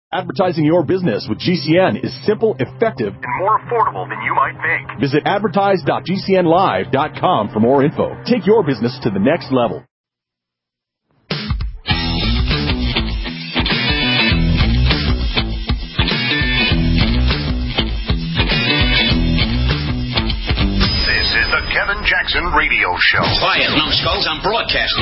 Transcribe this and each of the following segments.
Advertising your business with GCN is simple, effective, and more affordable than you might think. Visit advertise.gcnlive.com for more info. Take your business to the next level. This is the Kevin Jackson Radio Show. Quiet, numbskulls, I'm broadcasting.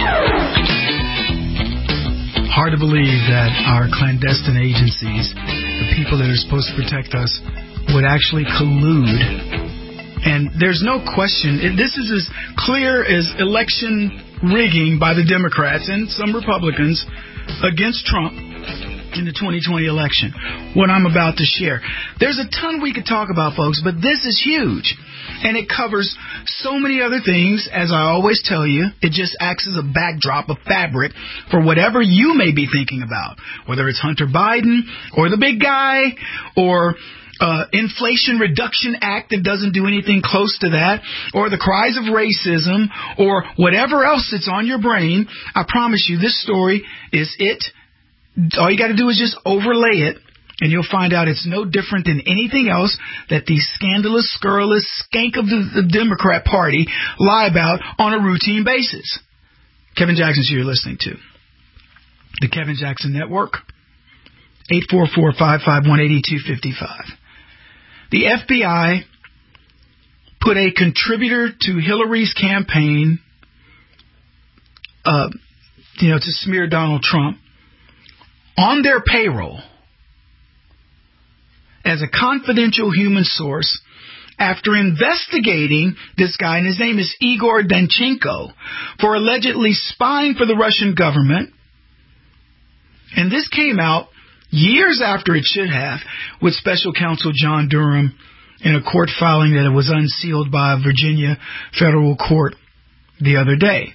Hard to believe that our clandestine agencies, the people that are supposed to protect us, would actually collude. And there's no question, this is as clear as election rigging by the Democrats and some Republicans against Trump in the 2020 election. What I'm about to share. There's a ton we could talk about, folks, but this is huge. And it covers so many other things, as I always tell you. It just acts as a backdrop, a fabric, for whatever you may be thinking about, whether it's Hunter Biden or the big guy or Inflation Reduction Act that doesn't do anything close to that, or the cries of racism, or whatever else that's on your brain. I promise you, this story is it. All you got to do is just overlay it, and you'll find out it's no different than anything else that the scandalous, scurrilous skank of the Democrat Party lie about on a routine basis. Kevin Jackson's who you're listening to. The Kevin Jackson Network, 844-551-8255. The FBI put a contributor to Hillary's campaign, to smear Donald Trump, on their payroll as a confidential human source after investigating this guy, and his name is Igor Danchenko, for allegedly spying for the Russian government. And this came out years after it should have, with special counsel John Durham in a court filing that was unsealed by a Virginia federal court the other day.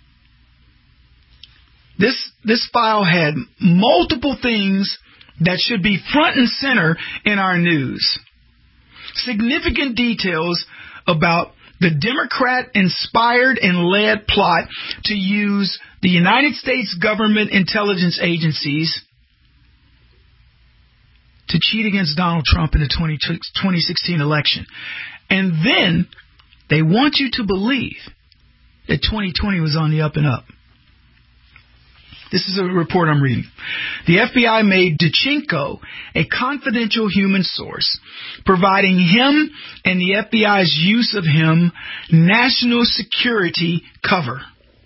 This file had multiple things that should be front and center in our news. Significant details about the Democrat-inspired and led plot to use the United States government intelligence agencies to cheat against Donald Trump in the 2016 election. And then they want you to believe that 2020 was on the up and up. This is a report I'm reading. The FBI made Danchenko a confidential human source, providing him and the FBI's use of him national security cover.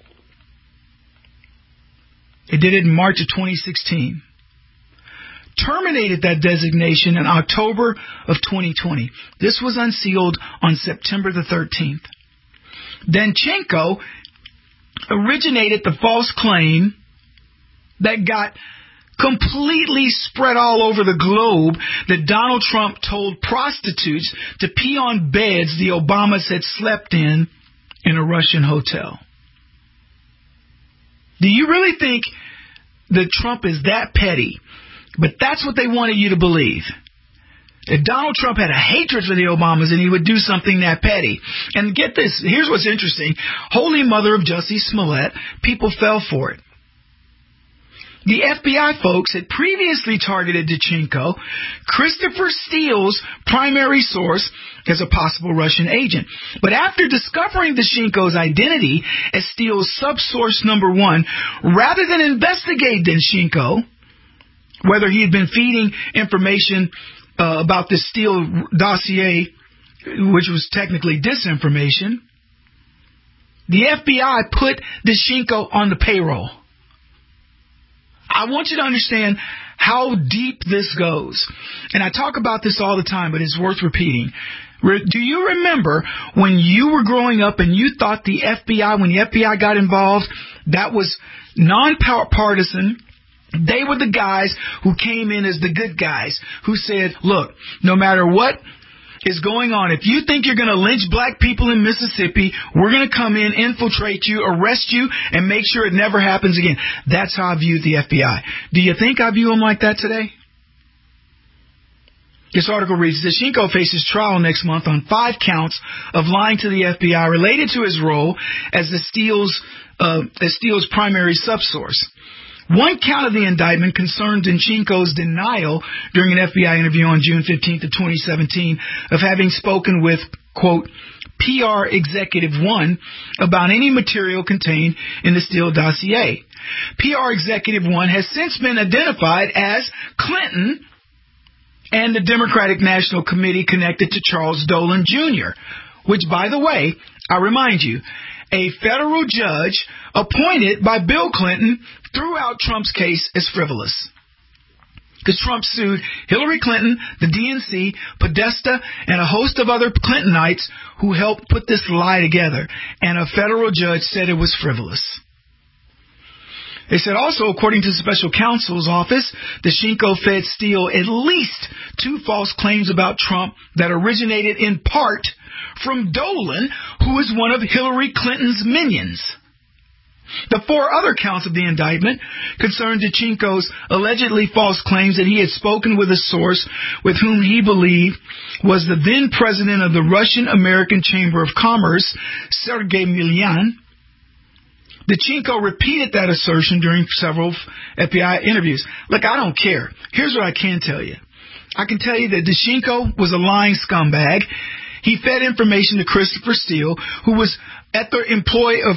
It did it in March of 2016. Terminated that designation in October of 2020. This was unsealed on September the 13th. Danchenko originated the false claim that got completely spread all over the globe that Donald Trump told prostitutes to pee on beds the Obamas had slept in a Russian hotel. Do you really think that Trump is that petty? But that's what they wanted you to believe. That Donald Trump had a hatred for the Obamas and he would do something that petty. And get this, here's what's interesting. Holy Mother of Jussie Smollett, people fell for it. The FBI folks had previously targeted Danchenko, Christopher Steele's primary source, as a possible Russian agent. But after discovering Danchenko's identity as Steele's subsource number one, rather than investigate Danchenko, whether he had been feeding information about the Steele dossier, which was technically disinformation, the FBI put Danchenko on the payroll. I want you to understand how deep this goes. And I talk about this all the time, but it's worth repeating. Do you remember when you were growing up and you thought the FBI, when the FBI got involved, that was nonpartisan? They were the guys who came in as the good guys, who said, look, no matter what is going on, if you think you're going to lynch black people in Mississippi, we're going to come in, infiltrate you, arrest you, and make sure it never happens again. That's how I view the FBI. Do you think I view them like that today? This article reads, Danchenko faces trial next month on 5 counts of lying to the FBI related to his role as Steele's primary subsource. One count of the indictment concerned Dinchenko's denial during an FBI interview on June 15th of 2017 of having spoken with, quote, PR Executive 1 about any material contained in the Steele dossier. PR Executive 1 has since been identified as Clinton and the Democratic National Committee connected to Charles Dolan Jr., which, by the way, I remind you, a federal judge appointed by Bill Clinton threw out Trump's case as frivolous. Because Trump sued Hillary Clinton, the DNC, Podesta, and a host of other Clintonites who helped put this lie together. And a federal judge said it was frivolous. They said also, according to the special counsel's office, Dinchenko fed Steele at least 2 false claims about Trump that originated in part from Dolan, who is one of Hillary Clinton's minions. The 4 other counts of the indictment concerned Dinchenko's allegedly false claims that he had spoken with a source with whom he believed was the then president of the Russian-American Chamber of Commerce, Sergei Milyan. Dinchenko repeated that assertion during several FBI interviews. Look, I don't care. Here's what I can tell you. I can tell you that Dinchenko was a lying scumbag. He fed information to Christopher Steele, who was at the employ of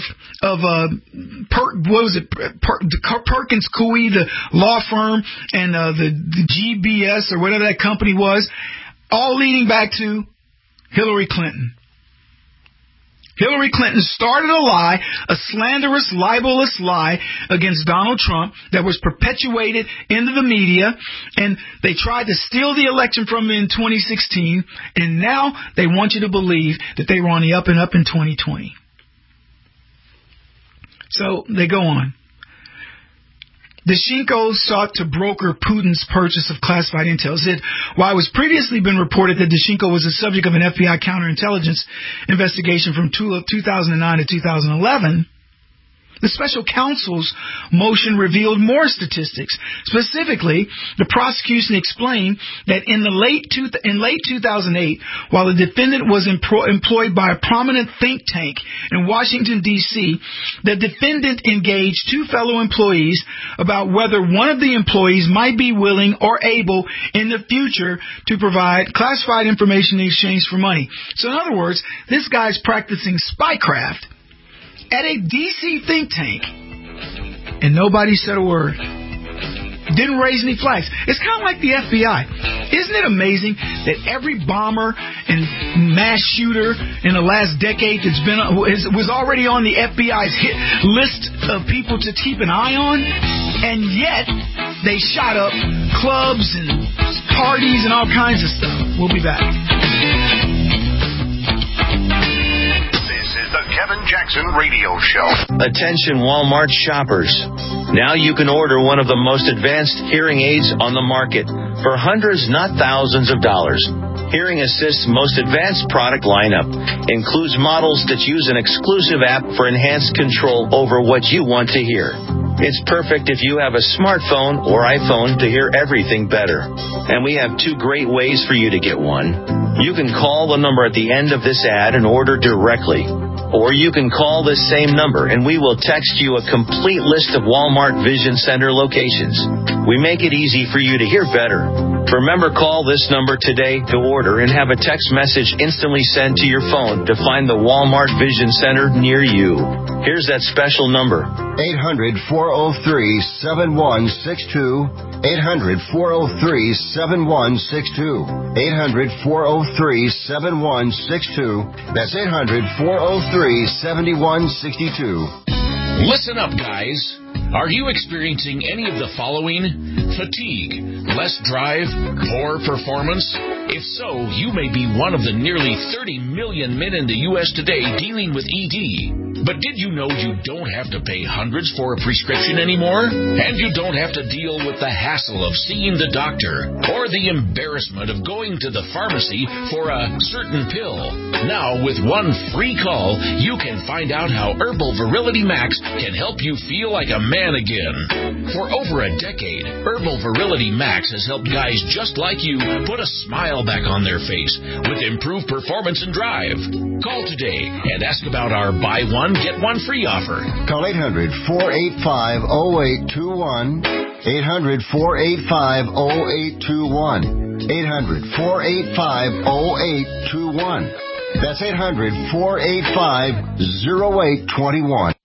Perkins Coie, the law firm, and the GBS or whatever that company was, all leading back to Hillary Clinton. Hillary Clinton started a lie, a slanderous, libelous lie against Donald Trump that was perpetuated into the media, and they tried to steal the election from him in 2016, and now they want you to believe that they were on the up and up in 2020. So they go on. Dinchenko sought to broker Putin's purchase of classified intel. Said, while it was previously been reported that Dinchenko was the subject of an FBI counterintelligence investigation from 2009 to 2011, the special counsel's motion revealed more statistics. Specifically, the prosecution explained that in late 2008, while the defendant was employed by a prominent think tank in Washington, D.C., the defendant engaged 2 fellow employees about whether one of the employees might be willing or able in the future to provide classified information in exchange for money. So in other words, this guy's practicing spycraft at a D.C. think tank, and nobody said a word. Didn't raise any flags. It's kind of like the FBI. Isn't it amazing that every bomber and mass shooter in the last decade was already on the FBI's hit list of people to keep an eye on, and yet they shot up clubs and parties and all kinds of stuff. We'll be back. The Kevin Jackson Radio Show. Attention Walmart shoppers. Now you can order one of the most advanced hearing aids on the market for hundreds, not thousands of dollars. Hearing Assist's most advanced product lineup includes models that use an exclusive app for enhanced control over what you want to hear. It's perfect if you have a smartphone or iPhone to hear everything better. And we have 2 great ways for you to get one. You can call the number at the end of this ad and order directly. Or you can call this same number and we will text you a complete list of Walmart Vision Center locations. We make it easy for you to hear better. Remember, call this number today to order and have a text message instantly sent to your phone to find the Walmart Vision Center near you. Here's that special number. 800-403-7162. 800-403-7162. 800-403-7162. That's 800-403-7162. Listen up, guys. Are you experiencing any of the following? Fatigue, less drive, poor performance? If so, you may be one of the nearly 30 million men in the U.S. today dealing with ED. But did you know you don't have to pay hundreds for a prescription anymore? And you don't have to deal with the hassle of seeing the doctor or the embarrassment of going to the pharmacy for a certain pill. Now, with one free call, you can find out how Herbal Virility Max can help you feel like a man again. For over a decade, Herbal Virility Max has helped guys just like you put a smile smile back on their face with improved performance and drive. Call today and ask about our buy one, get one free offer. Call 800-485-0821. 800-485-0821. 800-485-0821. That's 800-485-0821.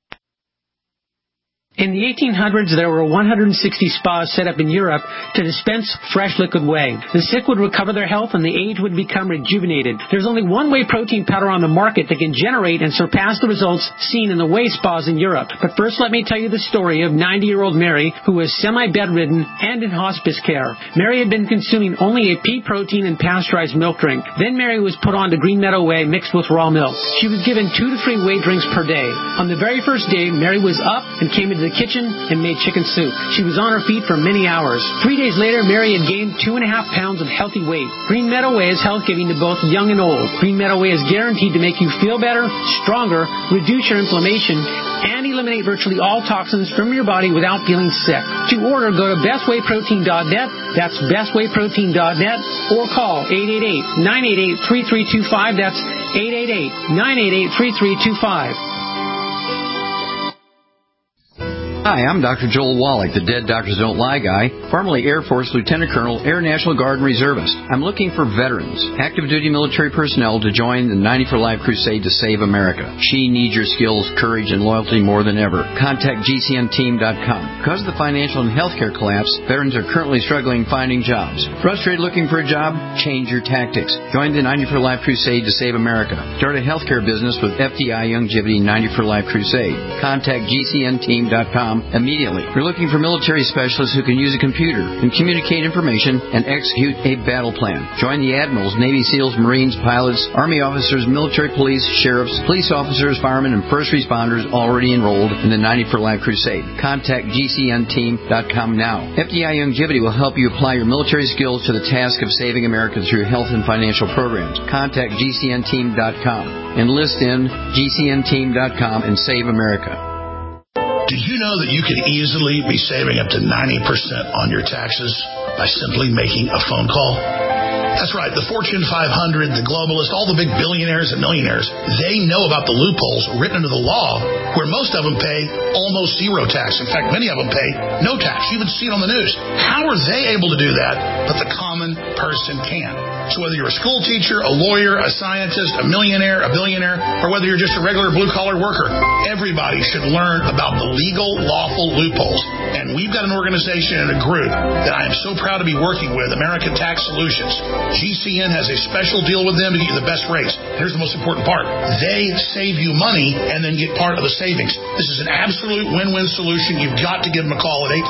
In the 1800s, there were 160 spas set up in Europe to dispense fresh liquid whey. The sick would recover their health and the aged would become rejuvenated. There's only one whey protein powder on the market that can generate and surpass the results seen in the whey spas in Europe. But first, let me tell you the story of 90-year-old Mary, who was semi-bedridden and in hospice care. Mary had been consuming only a pea protein and pasteurized milk drink. Then Mary was put on to Green Meadow Whey mixed with raw milk. She was given 2 to 3 whey drinks per day. On the very first day, Mary was up and came into the kitchen and made chicken soup. She was on her feet for many hours. 3 days later, Mary had gained 2.5 pounds of healthy weight. Green Meadow Whey is health-giving to both young and old. Green Meadow Whey is guaranteed to make you feel better, stronger, reduce your inflammation, and eliminate virtually all toxins from your body without feeling sick. To order, go to bestwayprotein.net. That's bestwayprotein.net, or call 888-988-3325. That's 888-988-3325. Hi, I'm Dr. Joel Wallach, the Dead Doctors Don't Lie guy, formerly Air Force Lieutenant Colonel, Air National Guard and Reservist. I'm looking for veterans, active duty military personnel to join the 90 for Life crusade to save America. She needs your skills, courage, and loyalty more than ever. Contact GCNteam.com. Because of the financial and healthcare collapse, veterans are currently struggling finding jobs. Frustrated looking for a job? Change your tactics. Join the 90 for Life crusade to save America. Start a healthcare business with FDI Longevity 90 for Life crusade. Contact GCNteam.com immediately. We're looking for military specialists who can use a computer and communicate information and execute a battle plan. Join the admirals, Navy SEALs, Marines, pilots, Army officers, military police, sheriffs, police officers, firemen, and first responders already enrolled in the 90 for Life crusade. Contact GCNteam.com now. FDI Longevity will help you apply your military skills to the task of saving America through health and financial programs. Contact GCNteam.com. Enlist in GCNteam.com and save America. Did you know that you could easily be saving up to 90% on your taxes by simply making a phone call? That's right. The Fortune 500, the globalists, all the big billionaires and millionaires, they know about the loopholes written into the law where most of them pay almost zero tax. In fact, many of them pay no tax. You even see it on the news. How are they able to do that, but the common person can? So whether you're a school teacher, a lawyer, a scientist, a millionaire, a billionaire, or whether you're just a regular blue-collar worker, everybody should learn about the legal, lawful loopholes. And we've got an organization and a group that I am so proud to be working with, American Tax Solutions. GCN has a special deal with them to get you the best rates. Here's the most important part. They save you money and then get part of the savings. This is an absolute win-win solution. You've got to give them a call at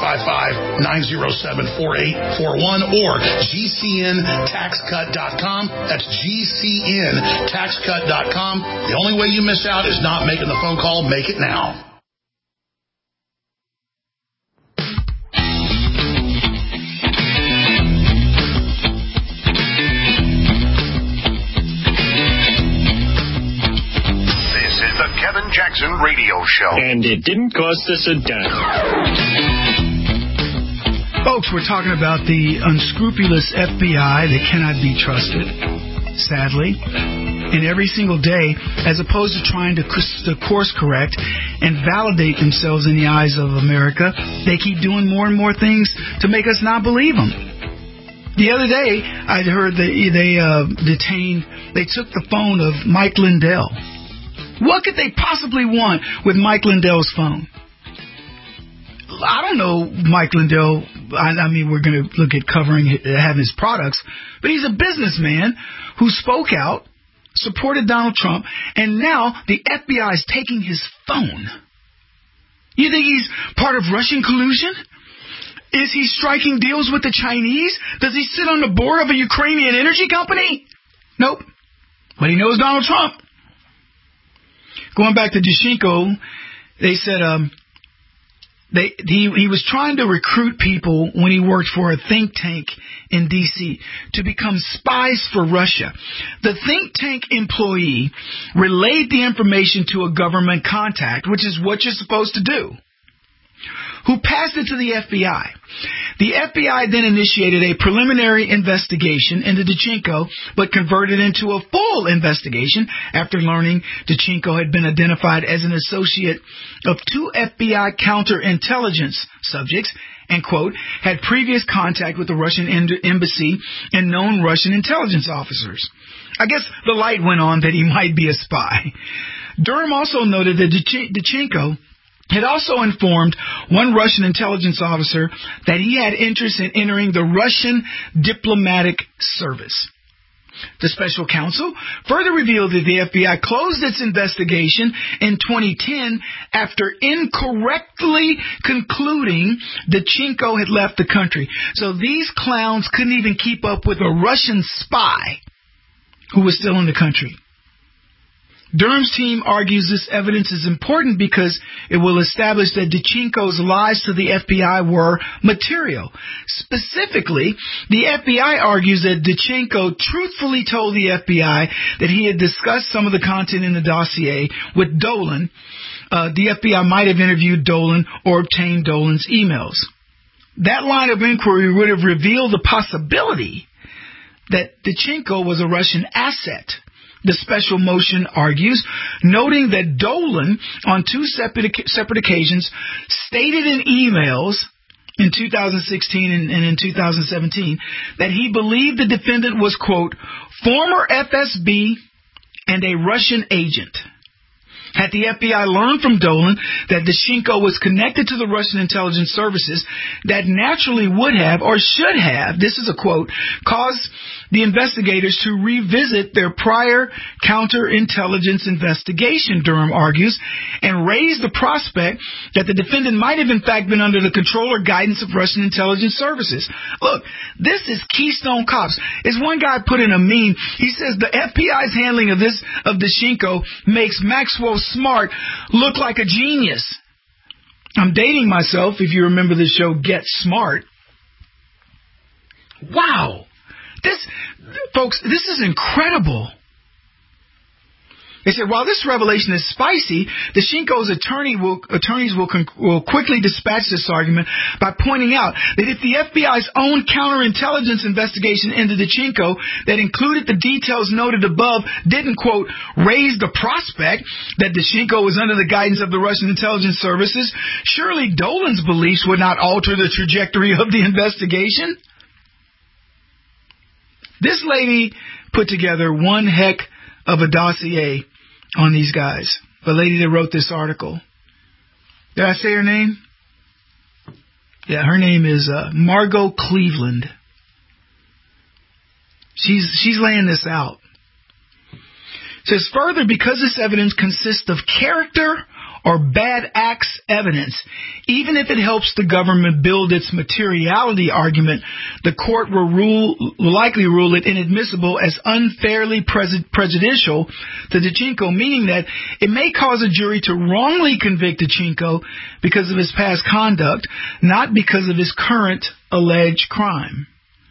855-907-4841 or GCNTaxCut.com. That's GCNTaxCut.com. The only way you miss out is not making the phone call. Make it now. This is the Kevin Jackson Radio Show. And it didn't cost us a dime. Folks, we're talking about the unscrupulous FBI that cannot be trusted, sadly. And every single day, as opposed to trying to course correct and validate themselves in the eyes of America, they keep doing more and more things to make us not believe them. The other day, I heard that they took the phone of Mike Lindell. What could they possibly want with Mike Lindell's phone? I don't know Mike Lindell. I mean, we're going to look at having his products, but he's a businessman who spoke out, supported Donald Trump, and now the FBI is taking his phone. You think he's part of Russian collusion? Is he striking deals with the Chinese? Does he sit on the board of a Ukrainian energy company? Nope. But he knows Donald Trump. Going back to Dushenko, they said he was trying to recruit people when he worked for a think tank in D.C. to become spies for Russia. The think tank employee relayed the information to a government contact, which is what you're supposed to do. who passed it to the FBI. The FBI then initiated a preliminary investigation into Danchenko, but converted into a full investigation after learning Danchenko had been identified as an associate of 2 FBI counterintelligence subjects and, quote, had previous contact with the Russian embassy and known Russian intelligence officers. I guess the light went on that he might be a spy. Durham also noted that Danchenko had also informed one Russian intelligence officer that he had interest in entering the Russian diplomatic service. The special counsel further revealed that the FBI closed its investigation in 2010 after incorrectly concluding Danchenko had left the country. So these clowns couldn't even keep up with a Russian spy who was still in the country. Durham's team argues this evidence is important because it will establish that Danchenko's lies to the FBI were material. Specifically, the FBI argues that Danchenko truthfully told the FBI that he had discussed some of the content in the dossier with Dolan. The FBI might have interviewed Dolan or obtained Dolan's emails. That line of inquiry would have revealed the possibility that Danchenko was a Russian asset. The special motion argues, noting that Dolan, on 2 separate occasions, stated in emails in 2016 and in 2017 that he believed the defendant was, quote, former FSB and a Russian agent. Had the FBI learned from Dolan that Danchenko was connected to the Russian intelligence services, that naturally would have, or should have, this is a quote, caused the investigators to revisit their prior counterintelligence investigation, Durham argues, and raise the prospect that the defendant might have in fact been under the control or guidance of Russian intelligence services. Look, this is Keystone Cops. As one guy put in a meme, he says the FBI's handling of Danchenko makes Maxwell Smart look like a genius. I'm dating myself, if you remember the show Get Smart. Wow. Folks, this is incredible. They said, while this revelation is spicy, Danchenko's attorneys will quickly dispatch this argument by pointing out that if the FBI's own counterintelligence investigation into Danchenko that included the details noted above didn't, quote, raise the prospect that Danchenko was under the guidance of the Russian intelligence services, surely Dolan's beliefs would not alter the trajectory of the investigation. This lady put together one heck of a dossier on these guys. The lady that wrote this article. Did I say her name? Yeah, her name is Margot Cleveland. She's laying this out. It says further, because this evidence consists of character or bad acts evidence, even if it helps the government build its materiality argument, the court will likely rule it inadmissible as unfairly prejudicial to Danchenko, meaning that it may cause a jury to wrongly convict Danchenko because of his past conduct, not because of his current alleged crime.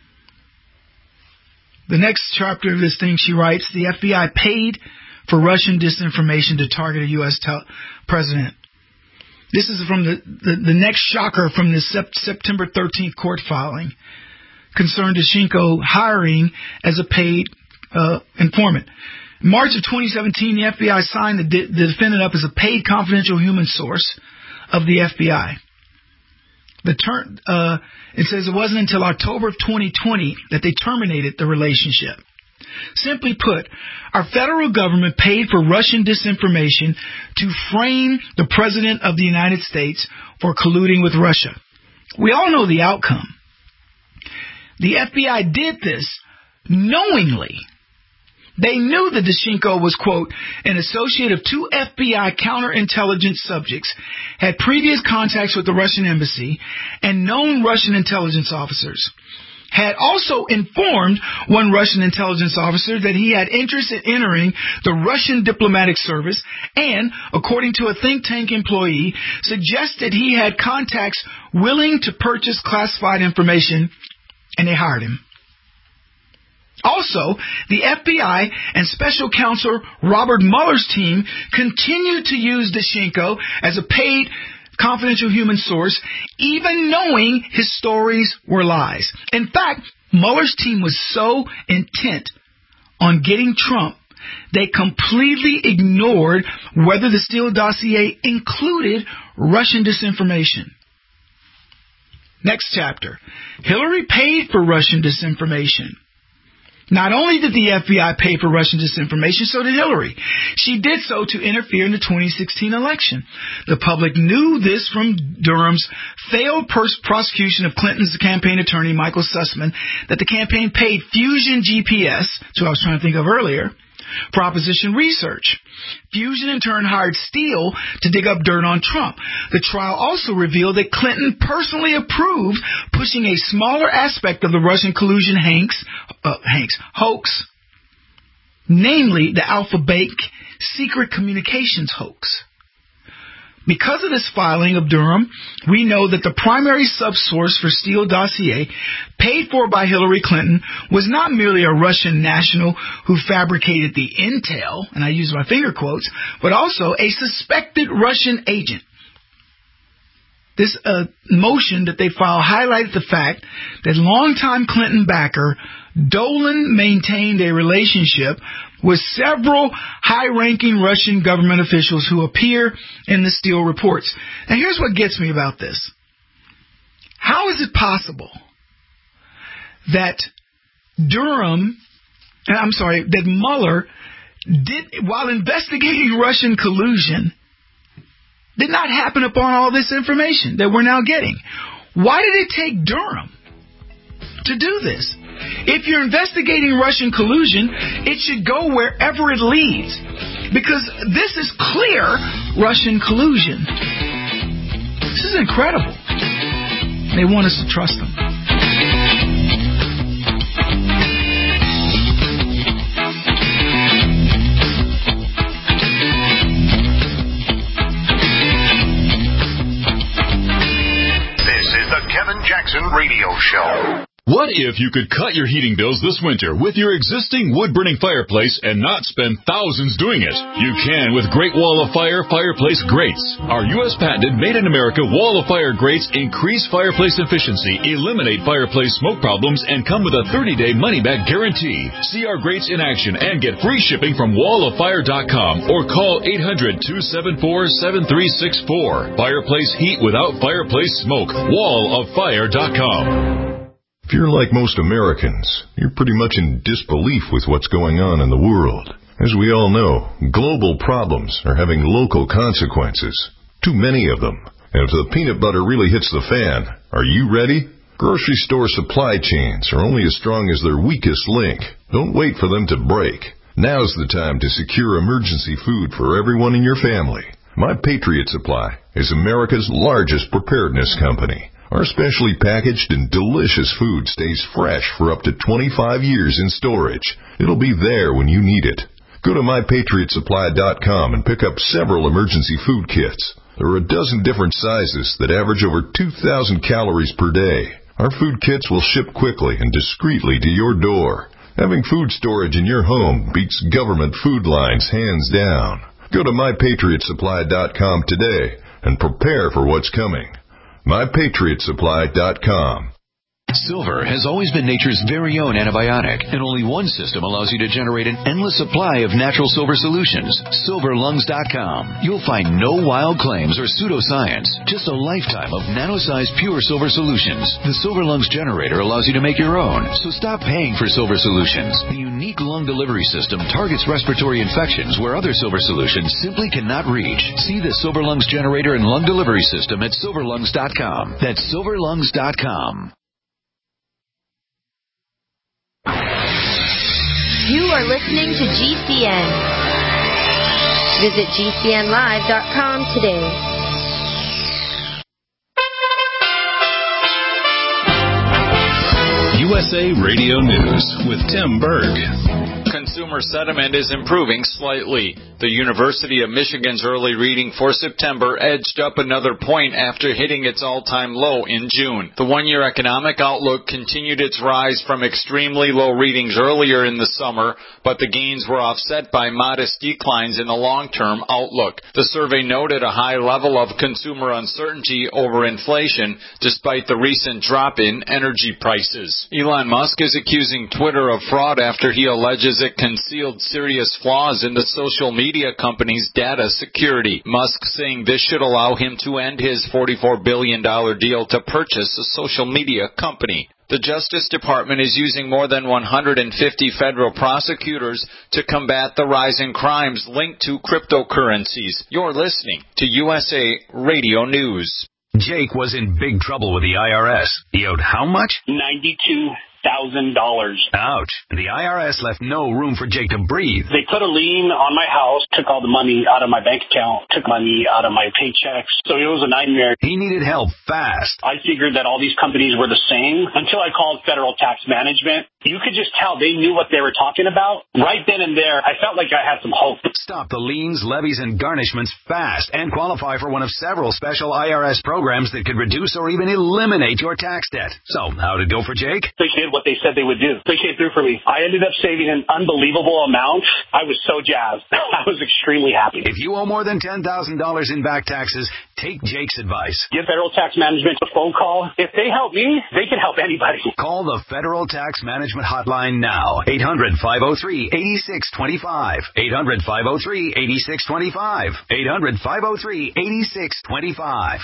The next chapter of this thing, she writes, the FBI paid for Russian disinformation to target a U.S. president. This is from the next shocker from this September 13th court filing. Concerned Danchenko hiring as a paid informant. In March of 2017, the FBI signed the defendant up as a paid confidential human source of the FBI. It says it wasn't until October of 2020 that they terminated the relationship. Simply put, our federal government paid for Russian disinformation to frame the President of the United States for colluding with Russia. We all know the outcome. The FBI did this knowingly. They knew that Danchenko was, quote, an associate of 2 FBI counterintelligence subjects, had previous contacts with the Russian embassy, and known Russian intelligence officers. Had also informed one Russian intelligence officer that he had interest in entering the Russian diplomatic service and, according to a think tank employee, suggested he had contacts willing to purchase classified information, and they hired him. Also, the FBI and Special Counsel Robert Mueller's team continued to use Danchenko as a paid confidential human source, even knowing his stories were lies. In fact, Mueller's team was so intent on getting Trump, they completely ignored whether the Steele dossier included Russian disinformation. Next chapter. Hillary paid for Russian disinformation. Not only did the FBI pay for Russian disinformation, so did Hillary. She did so to interfere in the 2016 election. The public knew this from Durham's failed prosecution of Clinton's campaign attorney, Michael Sussman, that the campaign paid Fusion GPS, which I was trying to think of earlier, for opposition research. Fusion in turn hired Steele to dig up dirt on Trump. The trial also revealed that Clinton personally approved pushing a smaller aspect of the Russian collusion hoax, namely the Alpha Bank secret communications hoax. Because of this filing of Durham, we know that the primary subsource for Steele dossier, paid for by Hillary Clinton, was not merely a Russian national who fabricated the intel, and I use my finger quotes, but also a suspected Russian agent. This motion that they filed highlighted the fact that longtime Clinton backer Dolan maintained a relationship with several high-ranking Russian government officials who appear in the Steele reports. Now, here's what gets me about this. How is it possible that that Mueller while investigating Russian collusion, did not happen upon all this information that we're now getting? Why did it take Durham to do this? If you're investigating Russian collusion, it should go wherever it leads, because this is clear Russian collusion. This is incredible. They want us to trust them. Kevin Jackson Radio Show. What if you could cut your heating bills this winter with your existing wood-burning fireplace and not spend thousands doing it? You can with Great Wall of Fire fireplace grates. Our U.S. patented made-in-America Wall of Fire grates increase fireplace efficiency, eliminate fireplace smoke problems, and come with a 30-day money-back guarantee. See our grates in action and get free shipping from walloffire.com or call 800-274-7364. Fireplace heat without fireplace smoke. walloffire.com. If you're like most Americans, you're pretty much in disbelief with what's going on in the world. As we all know, global problems are having local consequences. Too many of them. And if the peanut butter really hits the fan, are you ready? Grocery store supply chains are only as strong as their weakest link. Don't wait for them to break. Now's the time to secure emergency food for everyone in your family. My Patriot Supply is America's largest preparedness company. Our specially packaged and delicious food stays fresh for up to 25 years in storage. It'll be there when you need it. Go to MyPatriotSupply.com and pick up several emergency food kits. There are a dozen different sizes that average over 2,000 calories per day. Our food kits will ship quickly and discreetly to your door. Having food storage in your home beats government food lines hands down. Go to MyPatriotSupply.com today and prepare for what's coming. MyPatriotSupply.com. Silver has always been nature's very own antibiotic, and only one system allows you to generate an endless supply of natural silver solutions. SilverLungs.com. You'll find no wild claims or pseudoscience, just a lifetime of nano-sized pure silver solutions. The Silver Lungs generator allows you to make your own, so stop paying for silver solutions. The unique lung delivery system targets respiratory infections where other silver solutions simply cannot reach. See the Silver Lungs generator and lung delivery system at SilverLungs.com. That's SilverLungs.com. You are listening to GCN. Visit GCNlive.com today. USA Radio News with Tim Berg. consumer sentiment is improving slightly. The University of Michigan's early reading for September edged up another point after hitting its all-time low in June. The one-year economic outlook continued its rise from extremely low readings earlier in the summer, but the gains were offset by modest declines in the long-term outlook. The survey noted a high level of consumer uncertainty over inflation, despite the recent drop in energy prices. Elon Musk is accusing Twitter of fraud after he alleges it concealed serious flaws in the social media company's data security. Musk saying this should allow him to end his $44 billion deal to purchase a social media company. The Justice Department is using more than 150 federal prosecutors to combat the rise in crimes linked to cryptocurrencies. You're listening to USA Radio News. Jake was in big trouble with the IRS. He owed how much? $92,000. Ouch. The IRS left no room for Jake to breathe. They put a lien on my house, took all the money out of my bank account, took money out of my paychecks. So it was a nightmare. He needed help fast. I figured that all these companies were the same until I called Federal Tax Management. You could just tell they knew what they were talking about. Right then and there, I felt like I had some hope. Stop the liens, levies, and garnishments fast and qualify for one of several special IRS programs that could reduce or even eliminate your tax debt. So, how'd it go for Jake? They did what they said they would do. They came through for me. I ended up saving an unbelievable amount. I was so jazzed. I was extremely happy. If you owe more than $10,000 in back taxes, take Jake's advice. Give Federal Tax Management a phone call. If they help me, they can help anybody. Call the Federal Tax Management Hotline now. 800-503-8625. 800-503-8625. 800-503-8625.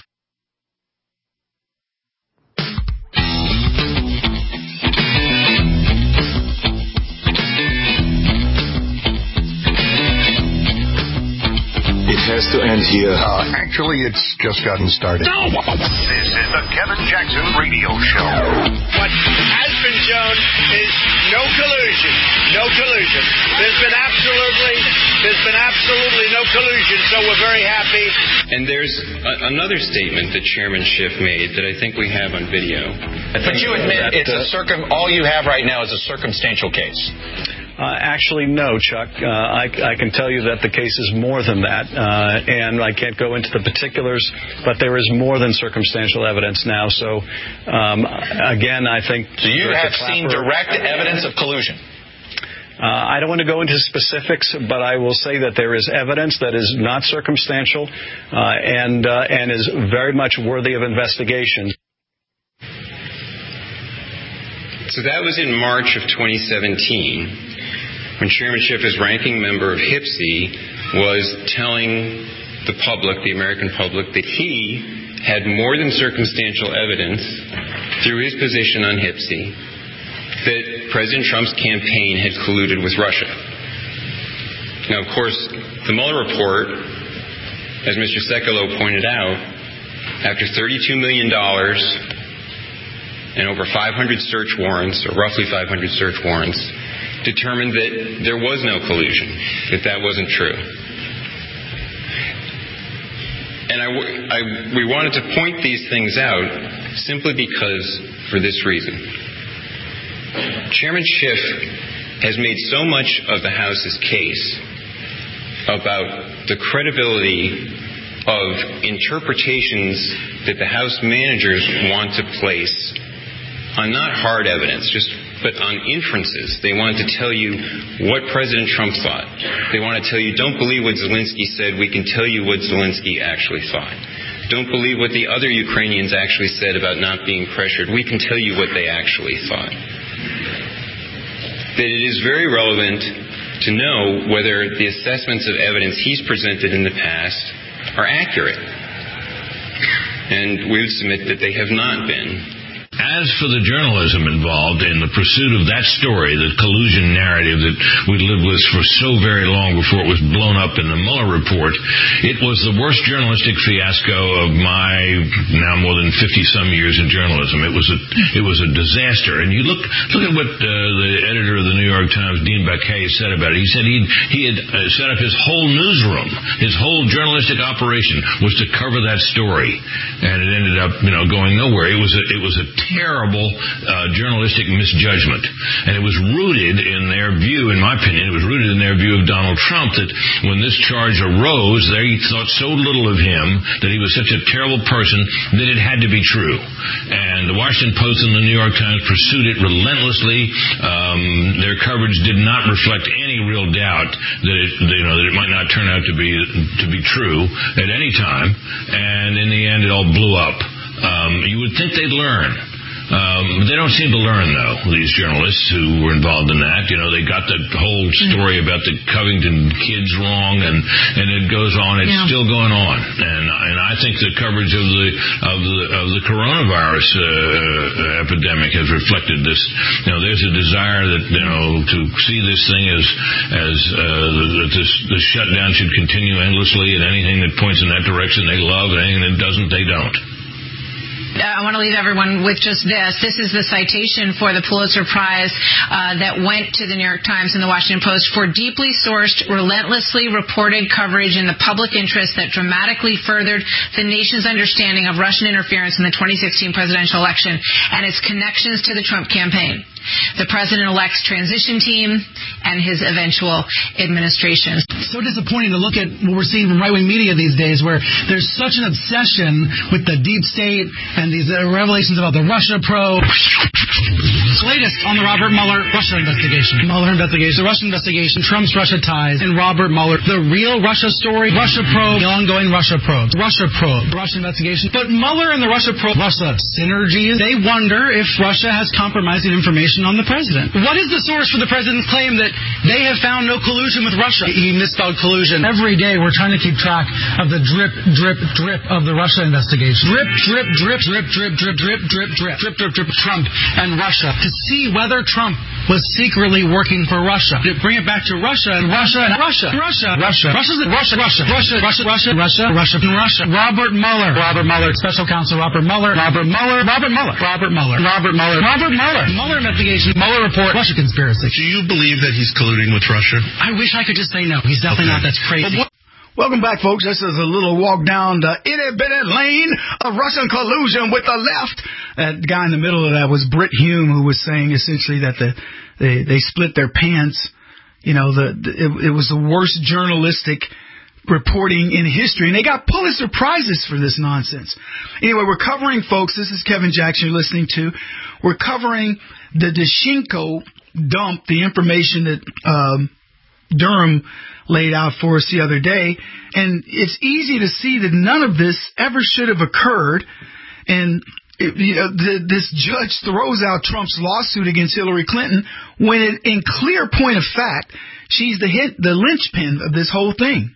It has to end here. Actually, it's just gotten started. No! This is the Kevin Jackson Radio Show. What has been shown is no collusion. No collusion. There's been absolutely no collusion, so we're very happy. And there's another statement that Chairman Schiff made that I think we have on video. But you admit all you have right now is a circumstantial case. Actually, no, Chuck. I can tell you that the case is more than that, and I can't go into the particulars, but there is more than circumstantial evidence now. So, again, I think... So you have seen direct evidence of collusion? I don't want to go into specifics, but I will say that there is evidence that is not circumstantial and is very much worthy of investigation. So that was in March of 2017. When Chairman Schiff, as ranking member of HPSI, was telling the public, the American public, that he had more than circumstantial evidence through his position on HPSI that President Trump's campaign had colluded with Russia. Now, of course, the Mueller report, as Mr. Sekulow pointed out, after $32 million and over 500 search warrants, or roughly 500 search warrants, determined that there was no collusion, that wasn't true. And we wanted to point these things out simply because, for this reason. Chairman Schiff has made so much of the House's case about the credibility of interpretations that the House managers want to place on not hard evidence, but on inferences. They want to tell you what President Trump thought. They want to tell you, don't believe what Zelensky said. We can tell you what Zelensky actually thought. Don't believe what the other Ukrainians actually said about not being pressured. We can tell you what they actually thought. That it is very relevant to know whether the assessments of evidence he's presented in the past are accurate. And we would submit that they have not been. As for the journalism involved in the pursuit of that story, the collusion narrative that we lived with for so very long before it was blown up in the Mueller report, it was the worst journalistic fiasco of my now more than 50-some years in journalism. It was a disaster. And you look at what the editor of the New York Times, Dean Baquet, said about it. He said he had set up his whole newsroom, his whole journalistic operation was to cover that story, and it ended up going nowhere. It was a terrible journalistic misjudgment. And it was rooted in their view, in my opinion, it was rooted in their view of Donald Trump, that when this charge arose, they thought so little of him, that he was such a terrible person, that it had to be true. And the Washington Post and the New York Times pursued it relentlessly. Their coverage did not reflect any real doubt that it might not turn out to be true at any time. And in the end, it all blew up. You would think they'd learn. They don't seem to learn, though, these journalists who were involved in that. They got the whole story about the Covington kids wrong, and it goes on. It's still going on. And I think the coverage of the coronavirus epidemic has reflected this. There's a desire that to see this thing as the shutdown should continue endlessly, and anything that points in that direction they love, and anything that doesn't, they don't. I want to leave everyone with just this. This is the citation for the Pulitzer Prize that went to the New York Times and the Washington Post for deeply sourced, relentlessly reported coverage in the public interest that dramatically furthered the nation's understanding of Russian interference in the 2016 presidential election and its connections to the Trump campaign, the president-elect's transition team, and his eventual administration. So disappointing to look at what we're seeing from right-wing media these days, where there's such an obsession with the deep state and these revelations about the Russia probe. Latest on the Robert Mueller Russia investigation. The Russia investigation, Trump's Russia ties, and Robert Mueller. The real Russia story, Russia probe, the ongoing Russia probe. Russia probe, Russia investigation. But Mueller and the Russia probe, Russia synergies, they wonder if Russia has compromising information on the president. What is the source for the president's claim that they have found no collusion with Russia? He misspelled collusion. Every day we're trying to keep track of the drip, drip, drip of the Russia investigation. Drip, drip, drip, drip, drip, drip, drip, drip, drip, drip, drip, drip, Trump and Russia. To see whether Trump was secretly working for Russia. To bring it back to Russia and Russia and Russia. Robert Mueller, special counsel Robert Mueller investigation, Mueller report, Russia conspiracy. Do you believe that he's colluding with Russia? I wish I could just say no. He's definitely not. That's crazy. Welcome back, folks. This is a little walk down the itty-bitty lane of Russian collusion with the left. That guy in the middle of that was Britt Hume, who was saying essentially that they split their pants. It was the worst journalistic reporting in history, and they got Pulitzer Prizes for this nonsense. Anyway, we're covering, folks, this is Kevin Jackson you're listening to. We're covering the Danchenko dump, the information that Durham laid out for us the other day, and it's easy to see that none of this ever should have occurred. And this judge throws out Trump's lawsuit against Hillary Clinton when, in clear point of fact, she's the linchpin of this whole thing.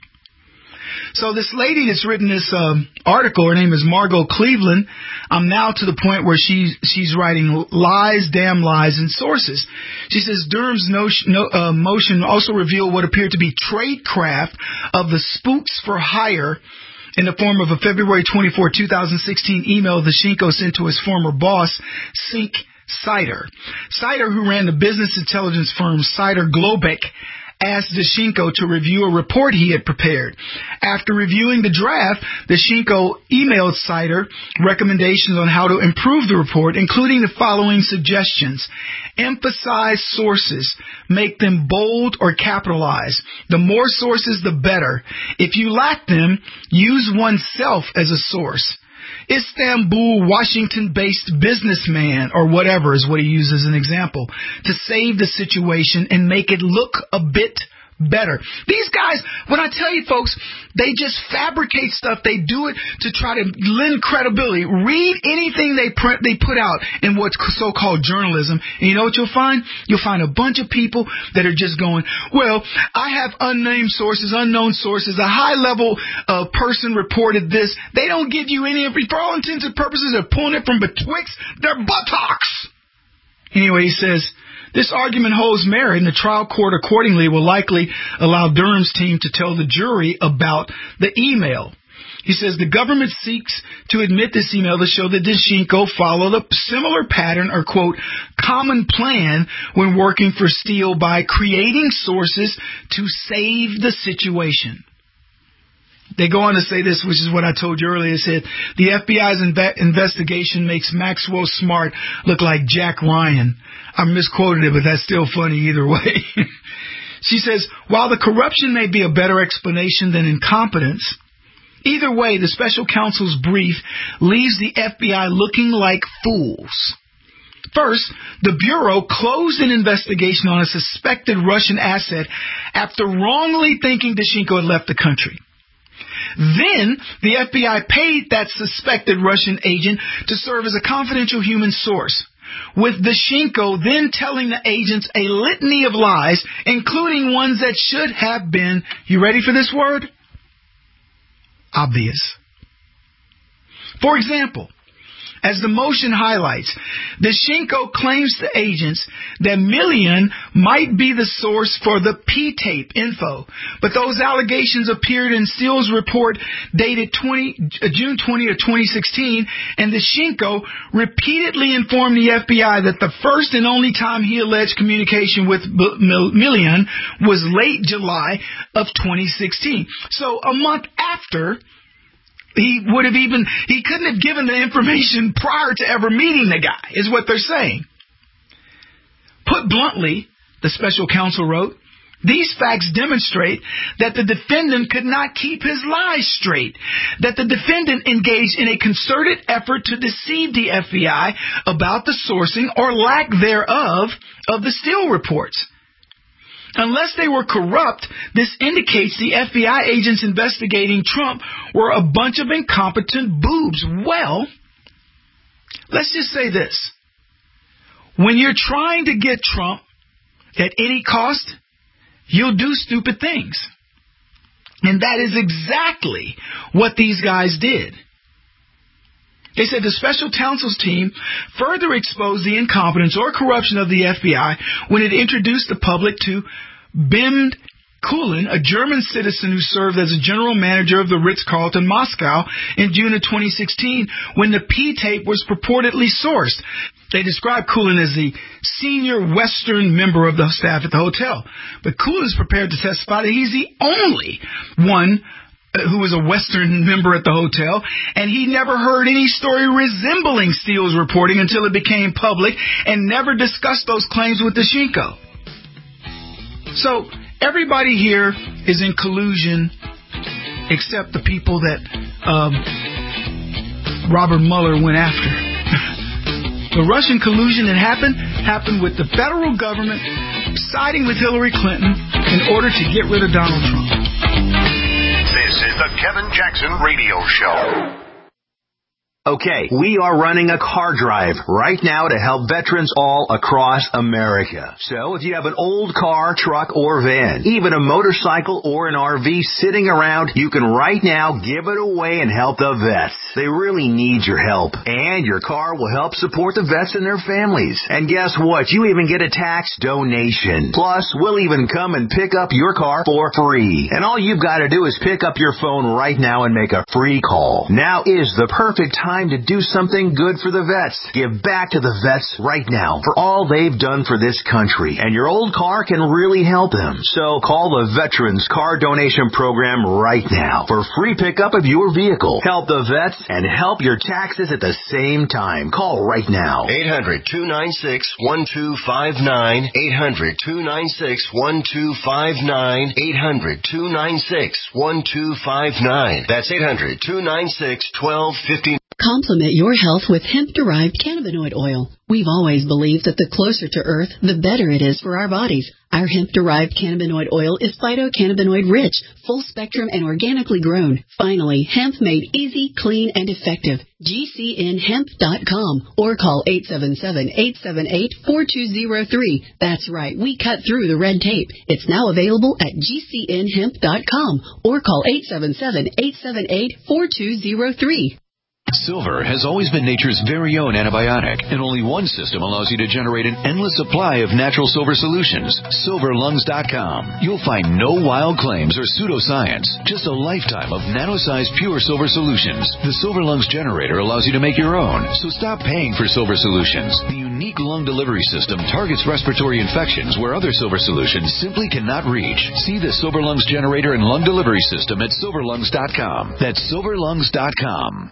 So this lady that's written this article, her name is Margot Cleveland. I'm now to the point where she's writing lies, damn lies, and sources. She says Durham's motion also revealed what appeared to be tradecraft of the spooks for hire in the form of a February 24, 2016 email Danchenko sent to his former boss, Sink Sider. Sider, who ran the business intelligence firm Sider Globek, asked Danchenko to review a report he had prepared. After reviewing the draft, Danchenko emailed Sider recommendations on how to improve the report, including the following suggestions. Emphasize sources. Make them bold or capitalized. The more sources, the better. If you lack them, use oneself as a source. Istanbul, Washington-based businessman, or whatever is what he uses as an example, to save the situation and make it look a bit better. These guys, when I tell you folks, they just fabricate stuff. They do it to try to lend credibility. Read anything they put out in what's so-called journalism, and you know what you'll find? You'll find a bunch of people that are just going, well, I have unnamed sources, unknown sources, a high-level person reported this. They don't give you any, for all intents and purposes, they're pulling it from betwixt their buttocks. Anyway, he says, this argument holds merit, and the trial court accordingly will likely allow Durham's team to tell the jury about the email. He says the government seeks to admit this email to show that Danchenko followed a similar pattern or, quote, common plan when working for Steele by creating sources to save the situation. They go on to say this, which is what I told you earlier. It said, the FBI's investigation makes Maxwell Smart look like Jack Ryan. I misquoted it, but that's still funny either way. She says, while the corruption may be a better explanation than incompetence, either way, the special counsel's brief leaves the FBI looking like fools. First, the Bureau closed an investigation on a suspected Russian asset after wrongly thinking Daschenko had left the country. Then, the FBI paid that suspected Russian agent to serve as a confidential human source, with Daschenko then telling the agents a litany of lies, including ones that should have been, you ready for this word? Obvious. For example, as the motion highlights, Daschenko claims to agents that Milian might be the source for the P-tape info, but those allegations appeared in Steele's report dated June 20 of 2016, and Daschenko repeatedly informed the FBI that the first and only time he alleged communication with Milian was late July of 2016. So a month after, he couldn't have given the information prior to ever meeting the guy, is what they're saying. Put bluntly, the special counsel wrote, these facts demonstrate that the defendant could not keep his lies straight, that the defendant engaged in a concerted effort to deceive the FBI about the sourcing or lack thereof of the Steele reports. Unless they were corrupt, this indicates the FBI agents investigating Trump were a bunch of incompetent boobs. Well, let's just say this. When you're trying to get Trump at any cost, you'll do stupid things. And that is exactly what these guys did. They said the special counsel's team further exposed the incompetence or corruption of the FBI when it introduced the public to Bemd Kulin, a German citizen who served as a general manager of the Ritz-Carlton Moscow in June of 2016 when the P-tape was purportedly sourced. They described Kulin as the senior Western member of the staff at the hotel. But Kulin is prepared to testify that he's the only one who was a Western member at the hotel, and he never heard any story resembling Steele's reporting until it became public and never discussed those claims with Daschenko. So, everybody here is in collusion except the people that Robert Mueller went after. The Russian collusion that happened with the federal government siding with Hillary Clinton in order to get rid of Donald Trump. This is the Kevin Jackson Radio Show. Okay, we are running a car drive right now to help veterans all across America. So if you have an old car, truck, or van, even a motorcycle or an RV sitting around, you can right now give it away and help the vets. They really need your help. And your car will help support the vets and their families. And guess what? You even get a tax donation. Plus, we'll even come and pick up your car for free. And all you've got to do is pick up your phone right now and make a free call. Now is the perfect time to do something good for the vets. Give back to the vets right now for all they've done for this country. And your old car can really help them. So call the Veterans Car Donation Program right now for free pickup of your vehicle. Help the vets and help your taxes at the same time. Call right now. 800-296-1259. 800-296-1259. 800-296-1259. That's 800-296-1259. Complement your health with hemp-derived cannabinoid oil. We've always believed that the closer to Earth, the better it is for our bodies. Our hemp-derived cannabinoid oil is phytocannabinoid-rich, full-spectrum, and organically grown. Finally, hemp made easy, clean, and effective. GCNhemp.com or call 877-878-4203. That's right, we cut through the red tape. It's now available at GCNhemp.com or call 877-878-4203. Silver has always been nature's very own antibiotic, and only one system allows you to generate an endless supply of natural silver solutions. SilverLungs.com. You'll find no wild claims or pseudoscience, just a lifetime of nano-sized pure silver solutions. The Silver Lungs generator allows you to make your own, so stop paying for silver solutions. The unique lung delivery system targets respiratory infections where other Silver solutions simply cannot reach. See the Silver Lungs generator and lung delivery system at silverlungs.com. That's silverlungs.com.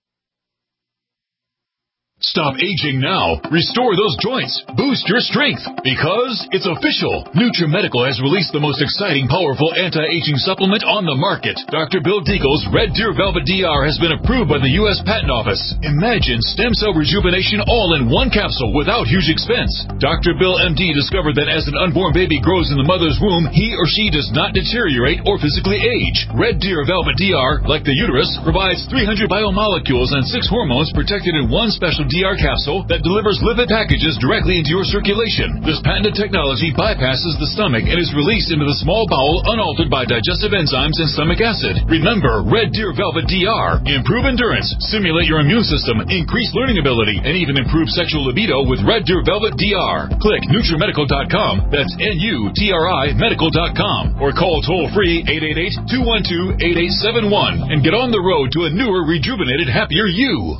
Stop aging now. Restore those joints. Boost your strength. Because it's official. NutriMedical has released the most exciting, powerful anti-aging supplement on the market. Dr. Bill Deagle's Red Deer Velvet DR has been approved by the U.S. Patent Office. Imagine stem cell rejuvenation all in one capsule without huge expense. Dr. Bill MD discovered that as an unborn baby grows in the mother's womb, he or she does not deteriorate or physically age. Red Deer Velvet DR, like the uterus, provides 300 biomolecules and 6 hormones protected in one special DR capsule that delivers lipid packages directly into your circulation. This patented technology bypasses the stomach and is released into the small bowel unaltered by digestive enzymes and stomach acid. Remember, Red Deer Velvet DR. Improve endurance, stimulate your immune system, increase learning ability, and even improve sexual libido with Red Deer Velvet DR. Click NutriMedical.com. That's NUTRI Medical.com. Or call toll-free 888-212-8871 and get on the road to a newer, rejuvenated, happier you.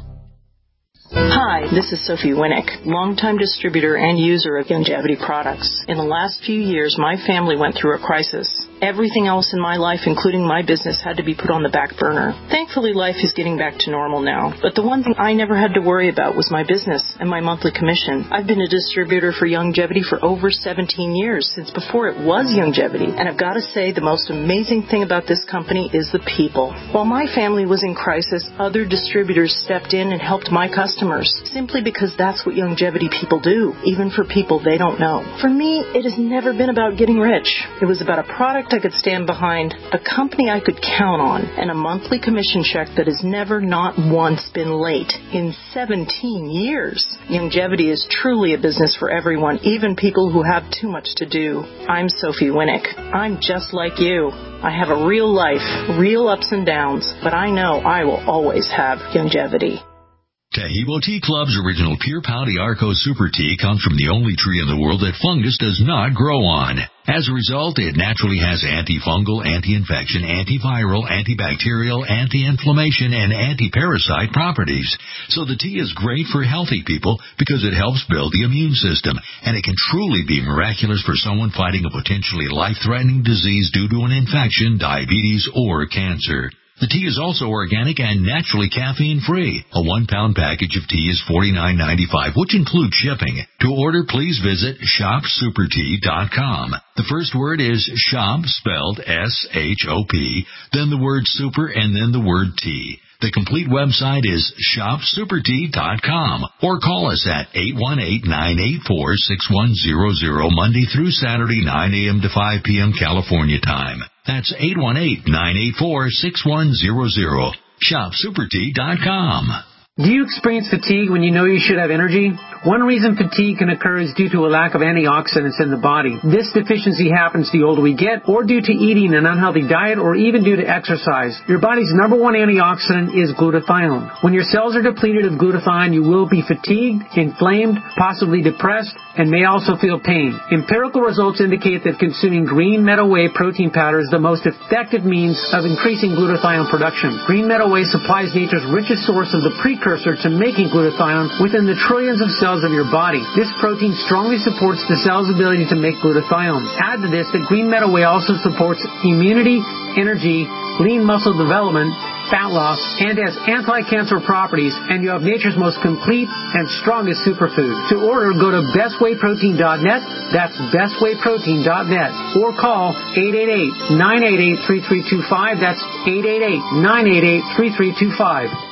Hi, this is Sophie Winnick, longtime distributor and user of Youngevity products. In the last few years, my family went through a crisis. Everything else in my life, including my business, had to be put on the back burner. Thankfully, life is getting back to normal now. But the one thing I never had to worry about was my business and my monthly commission. I've been a distributor for Youngevity for over 17 years, since before it was Youngevity. And I've got to say, the most amazing thing about this company is the people. While my family was in crisis, other distributors stepped in and helped my customers, simply because that's what Youngevity people do, even for people they don't know. For me, it has never been about getting rich. It was about a product I could stand behind, a company I could count on, and a monthly commission check that has never, not once, been late in 17 years. Youngevity is truly a business for everyone, even people who have too much to do. I'm Sophie Winnick. I'm just like you. I have a real life, real ups and downs, but I know I will always have Youngevity. Taheebo Tea Club's original Pure Pouty Arco Super Tea comes from the only tree in the world that fungus does not grow on. As a result, it naturally has antifungal, anti-infection, antiviral, antibacterial, anti-inflammation, and anti-parasite properties. So the tea is great for healthy people because it helps build the immune system, and it can truly be miraculous for someone fighting a potentially life-threatening disease due to an infection, diabetes, or cancer. The tea is also organic and naturally caffeine-free. A 1-pound package of tea is $49.95, which includes shipping. To order, please visit shopsupertea.com. The first word is shop, spelled S-H-O-P, then the word super, and then the word tea. The complete website is shopsupertea.com, or call us at 818-984-6100 Monday through Saturday, 9 a.m. to 5 p.m. California time. That's 818-984-6100. shopsupertea.com. Do you experience fatigue when you know you should have energy? One reason fatigue can occur is due to a lack of antioxidants in the body. This deficiency happens the older we get, or due to eating an unhealthy diet, or even due to exercise. Your body's number one antioxidant is glutathione. When your cells are depleted of glutathione, you will be fatigued, inflamed, possibly depressed, and may also feel pain. Empirical results indicate that consuming green meadow whey protein powder is the most effective means of increasing glutathione production. Green meadow whey supplies nature's richest source of the precursor to making glutathione within the trillions of cells of your body. This protein strongly supports the cell's ability to make glutathione. Add to this that green meadow whey also supports immunity, energy, lean muscle development, fat loss, and has anti-cancer properties, and you have nature's most complete and strongest superfood. To order, go to bestwayprotein.net, that's bestwayprotein.net, or call 888-988-3325, that's 888-988-3325.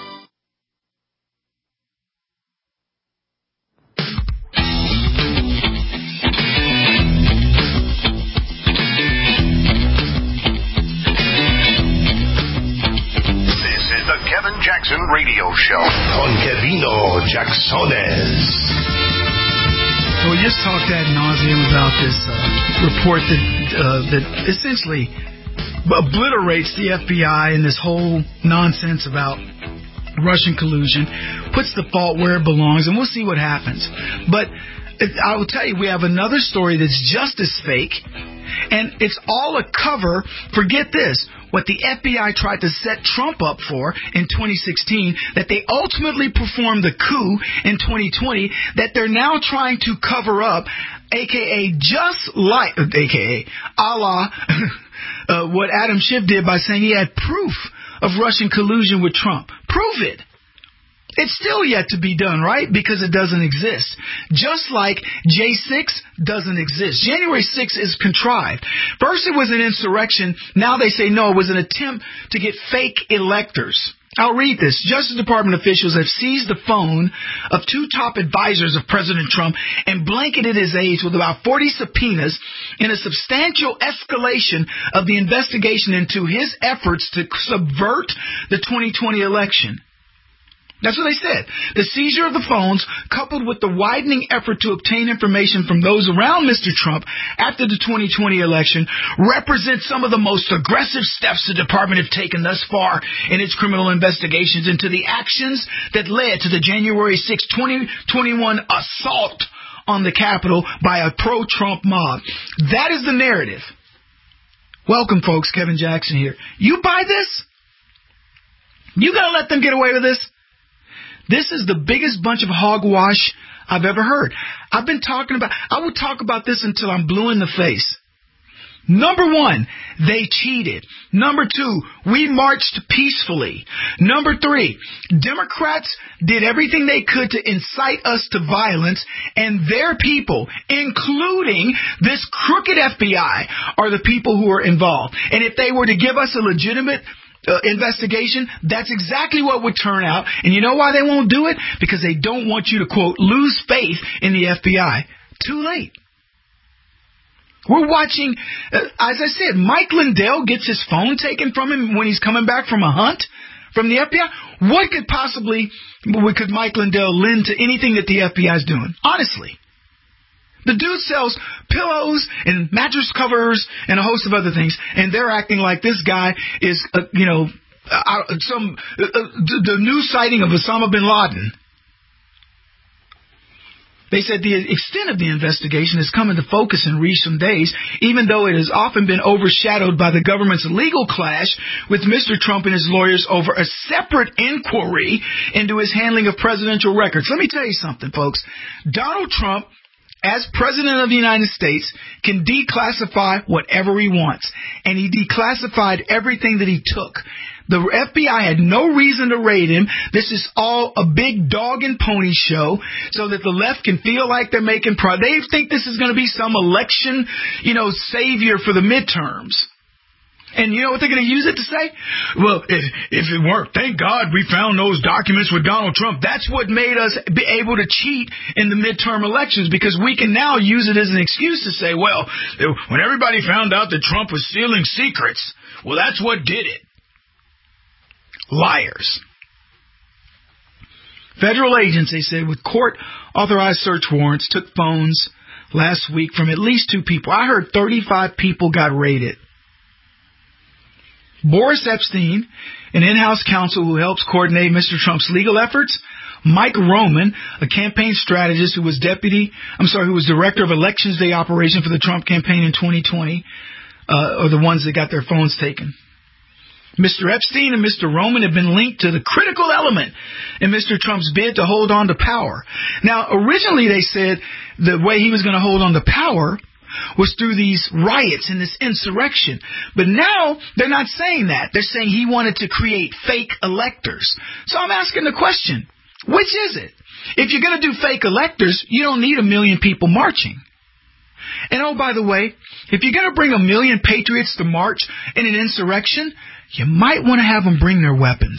Jackson Radio Show con Kevino Jacksones. So we just talked ad nauseum about this report that essentially obliterates the FBI and this whole nonsense about Russian collusion, puts the fault where it belongs, and we'll see what happens. But I will tell you, we have another story that's just as fake, and it's all a cover. Forget this. what the FBI tried to set Trump up for in 2016, that they ultimately performed the coup in 2020, that they're now trying to cover up, a.k.a. just like, a.k.a. a la what Adam Schiff did by saying he had proof of Russian collusion with Trump. Prove it. It's still yet to be done, right? Because it doesn't exist. Just like J6 doesn't exist. January 6th is contrived. First it was an insurrection. Now they say no, it was an attempt to get fake electors. I'll read this. Justice Department officials have seized the phone of two top advisors of President Trump and blanketed his aides with about 40 subpoenas in a substantial escalation of the investigation into his efforts to subvert the 2020 election. That's what they said. The seizure of the phones, coupled with the widening effort to obtain information from those around Mr. Trump after the 2020 election, represents some of the most aggressive steps the department have taken thus far in its criminal investigations into the actions that led to the January 6, 2021 assault on the Capitol by a pro-Trump mob. That is the narrative. Welcome, folks. Kevin Jackson here. You buy this? You gonna let them get away with this? This is the biggest bunch of hogwash I've ever heard. I will talk about this until I'm blue in the face. Number one, they cheated. Number two, we marched peacefully. Number three, Democrats did everything they could to incite us to violence, and their people, including this crooked FBI, are the people who are involved. And if they were to give us a legitimate investigation, that's exactly what would turn out. And you know why they won't do it? Because they don't want you to, quote, lose faith in the FBI. Too late. We're watching, as I said, Mike Lindell gets his phone taken from him when he's coming back from a hunt from the FBI. What could Mike Lindell lend to anything that the FBI is doing? Honestly. The dude sells pillows and mattress covers and a host of other things, and they're acting like this guy is, the new sighting of Osama bin Laden. They said the extent of the investigation has come into focus in recent days, even though it has often been overshadowed by the government's legal clash with Mr. Trump and his lawyers over a separate inquiry into his handling of presidential records. Let me tell you something, folks. Donald Trump, as President of the United States, can declassify whatever he wants. And he declassified everything that he took. The FBI had no reason to raid him. This is all a big dog and pony show so that the left can feel like they're making they think this is going to be some election, savior for the midterms. And you know what they're going to use it to say? Well, if it weren't, thank God we found those documents with Donald Trump. That's what made us be able to cheat in the midterm elections, because we can now use it as an excuse to say, well, when everybody found out that Trump was stealing secrets, well, that's what did it. Liars. Federal agents, they said, with court-authorized search warrants, took phones last week from at least 2 people. I heard 35 people got raided. Boris Epshteyn, an in-house counsel who helps coordinate Mr. Trump's legal efforts, Mike Roman, a campaign strategist who was director of Elections Day operation for the Trump campaign in 2020, are the ones that got their phones taken. Mr. Epshteyn and Mr. Roman have been linked to the critical element in Mr. Trump's bid to hold on to power. Now, originally they said the way he was going to hold on to power was through these riots and this insurrection. But now they're not saying that. They're saying he wanted to create fake electors. So I'm asking the question, which is it? If you're going to do fake electors, you don't need 1 million people marching. And oh, by the way, if you're going to bring 1 million patriots to march in an insurrection, you might want to have them bring their weapons.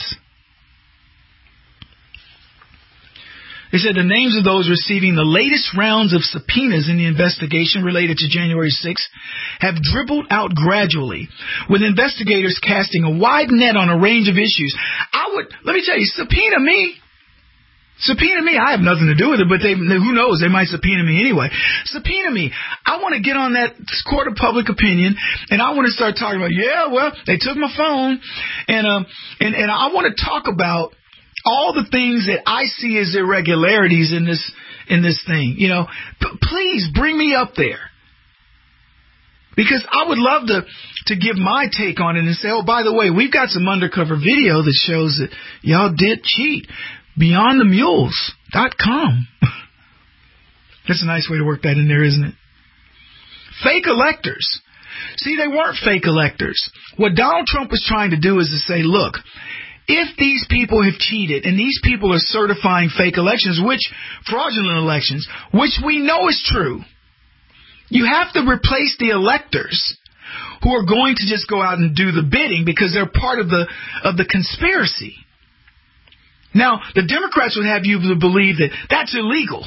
They said the names of those receiving the latest rounds of subpoenas in the investigation related to January 6th have dribbled out gradually, with investigators casting a wide net on a range of issues. Let me tell you, subpoena me. I have nothing to do with it, but who knows? They might subpoena me anyway. Subpoena me. I want to get on that court of public opinion, and I want to start talking about, they took my phone, and I want to talk about all the things that I see as irregularities in this thing. Please bring me up there. Because I would love to give my take on it and say, oh, by the way, we've got some undercover video that shows that y'all did cheat. BeyondTheMules.com. That's a nice way to work that in there, isn't it? Fake electors. See, they weren't fake electors. What Donald Trump was trying to do is to say, look, if these people have cheated and these people are certifying fake elections, fraudulent elections, which we know is true, you have to replace the electors who are going to just go out and do the bidding because they're part of the conspiracy. Now, the Democrats would have you to believe that that's illegal.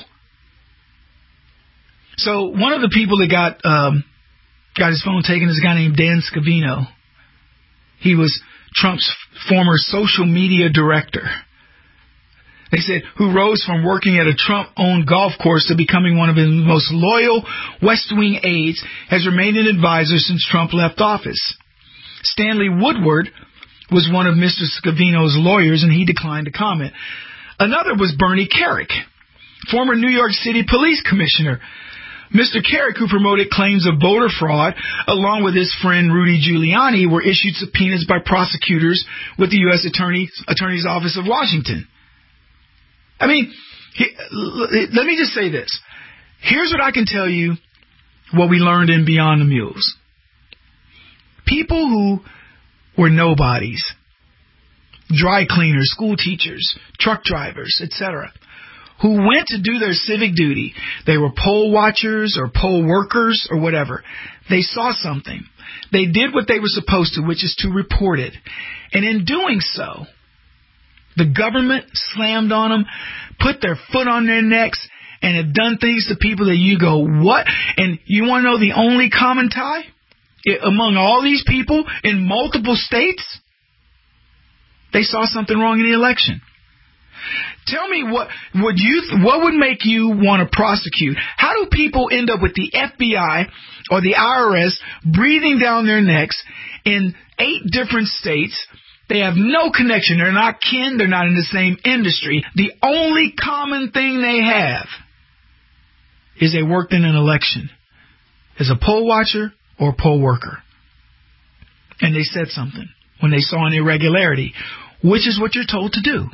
So one of the people that got his phone taken is a guy named Dan Scavino. He was Trump's former social media director. They said, who rose from working at a Trump-owned golf course to becoming one of his most loyal West Wing aides, has remained an advisor since Trump left office. Stanley Woodward was one of Mr. Scavino's lawyers, and he declined to comment. Another was Bernie Kerik, former New York City police commissioner. Mr. Kerik, who promoted claims of voter fraud, along with his friend Rudy Giuliani, were issued subpoenas by prosecutors with the U.S. Attorney's Office of Washington. I mean, let me just say this. Here's what I can tell you, what we learned in Beyond the Mules. People who were nobodies, dry cleaners, school teachers, truck drivers, etc., who went to do their civic duty, they were poll watchers or poll workers or whatever, they saw something. They did what they were supposed to, which is to report it. And in doing so, the government slammed on them, put their foot on their necks, and have done things to people that you go, what? And you want to know the only common tie among all these people in multiple states? They saw something wrong in the election. Tell me what would make you want to prosecute? How do people end up with the FBI or the IRS breathing down their necks in 8 different states? They have no connection. They're not kin. They're not in the same industry. The only common thing they have is they worked in an election as a poll watcher or poll worker. And they said something when they saw an irregularity, which is what you're told to do.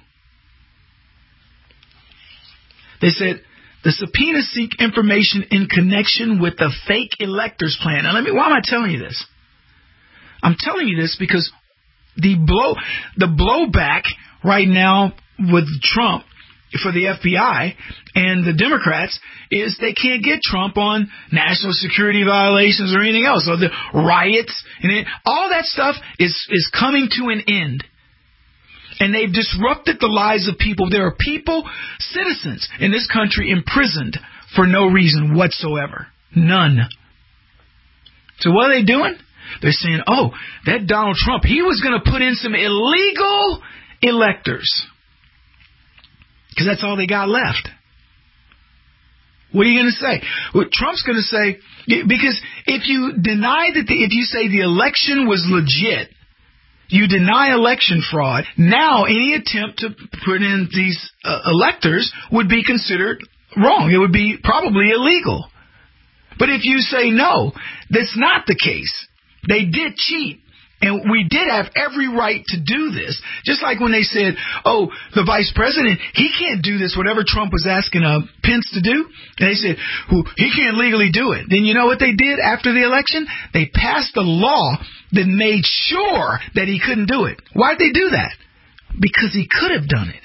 They said the subpoenas seek information in connection with the fake electors plan. Now, why am I telling you this? I'm telling you this because the blowback right now with Trump for the FBI and the Democrats is they can't get Trump on national security violations or anything else. So the riots and all that stuff is coming to an end. And they've disrupted the lives of people. There are people, citizens in this country imprisoned for no reason whatsoever. None. So what are they doing? They're saying, oh, that Donald Trump, he was going to put in some illegal electors. Because that's all they got left. What are you going to say? Well, Trump's going to say, because if you deny that, if you say the election was legit, you deny election fraud, now any attempt to put in these electors would be considered wrong. It would be probably illegal. But if you say no, that's not the case. They did cheat. And we did have every right to do this. Just like when they said, oh, the vice president, he can't do this, whatever Trump was asking Pence to do. And they said, he can't legally do it. Then you know what they did after the election? They passed a law that made sure that he couldn't do it. Why'd they do that? Because he could have done it.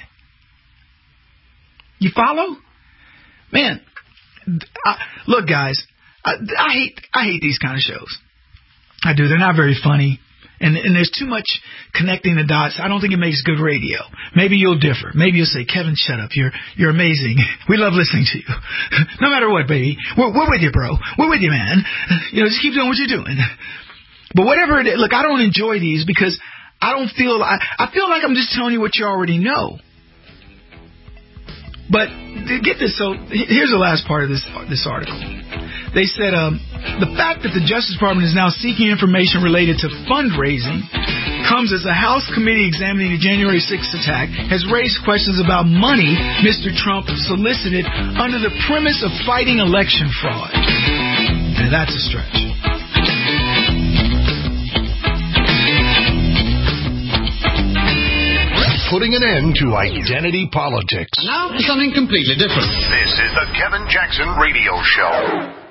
You follow? Man, look, guys, I hate these kind of shows. I do. They're not very funny. And there's too much connecting the dots. I don't think it makes good radio. Maybe you'll differ. Maybe you'll say, Kevin, shut up. You're amazing. We love listening to you. No matter what, baby. We're with you, bro. We're with you, man. Just keep doing what you're doing. But whatever it is, look, I don't enjoy these because I feel like I'm just telling you what you already know. But get this. So here's the last part of this article. They said the fact that the Justice Department is now seeking information related to fundraising comes as a House committee examining the January 6th attack has raised questions about money Mr. Trump solicited under the premise of fighting election fraud. Now that's a stretch. putting an end to identity politics. Now for something completely different. This is the Kevin Jackson Radio Show.